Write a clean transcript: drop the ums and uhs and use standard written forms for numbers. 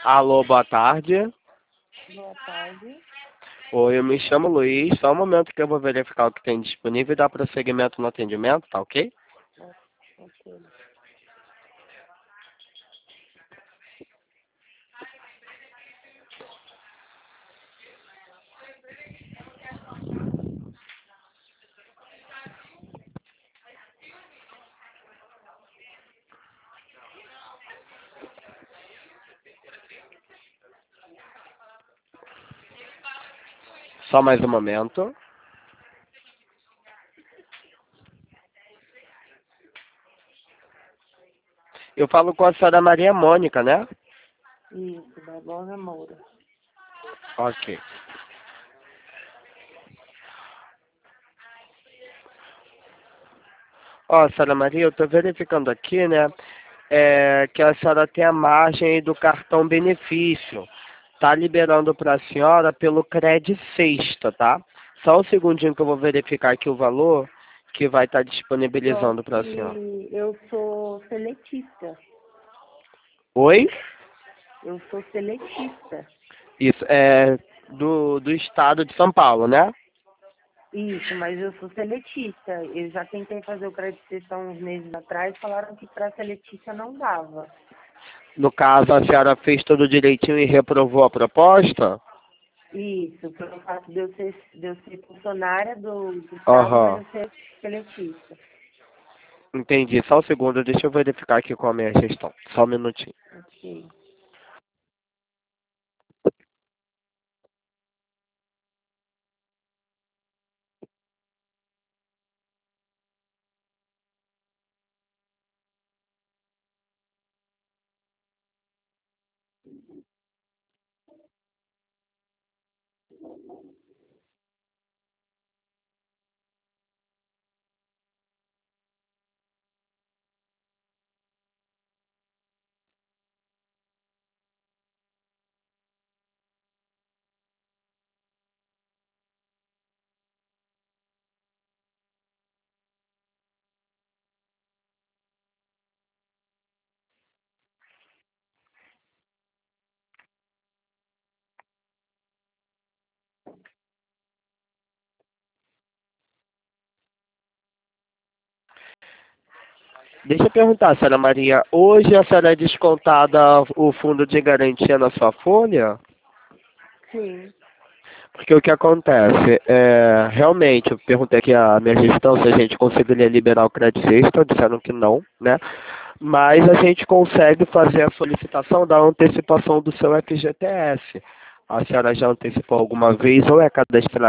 Alô, boa tarde. Boa tarde. Oi, eu me chamo Luiz. Só um momento que eu vou verificar o que tem disponível e dar prosseguimento no atendimento, tá ok? Ok. Só mais um momento. Eu falo com a senhora Maria Mônica, né? Isso, Barbosa Moura. Ok. Ó, senhora Maria, eu tô verificando aqui, né? Que a senhora tem a margem aí do cartão benefício. Tá liberando para a senhora pelo Cred Sexta, tá? Só um segundinho que eu vou verificar aqui o valor que vai estar Só disponibilizando para a senhora. que eu sou seletista. Oi? Eu sou seletista. Isso, é do estado de São Paulo, né? Isso, mas eu sou seletista. Eu já tentei fazer o crédito há uns meses atrás, falaram que para seletista não dava. No caso, a senhora fez tudo direitinho e reprovou a proposta? Isso, pelo fato de eu ser funcionária do estado, mas Aham, eu ser seletista. entendi. Só um segundo, deixa eu verificar aqui com a minha gestão. Só um minutinho. Ok. Deixa eu perguntar, senhora Maria, hoje a senhora é descontada o fundo de garantia na sua folha? Sim. Porque o que acontece, realmente, eu perguntei aqui à minha gestão se a gente conseguiria liberar o crédito extra, disseram que não, né? Mas a gente consegue fazer a solicitação da antecipação do seu FGTS. A senhora já antecipou alguma vez ou é cadastrada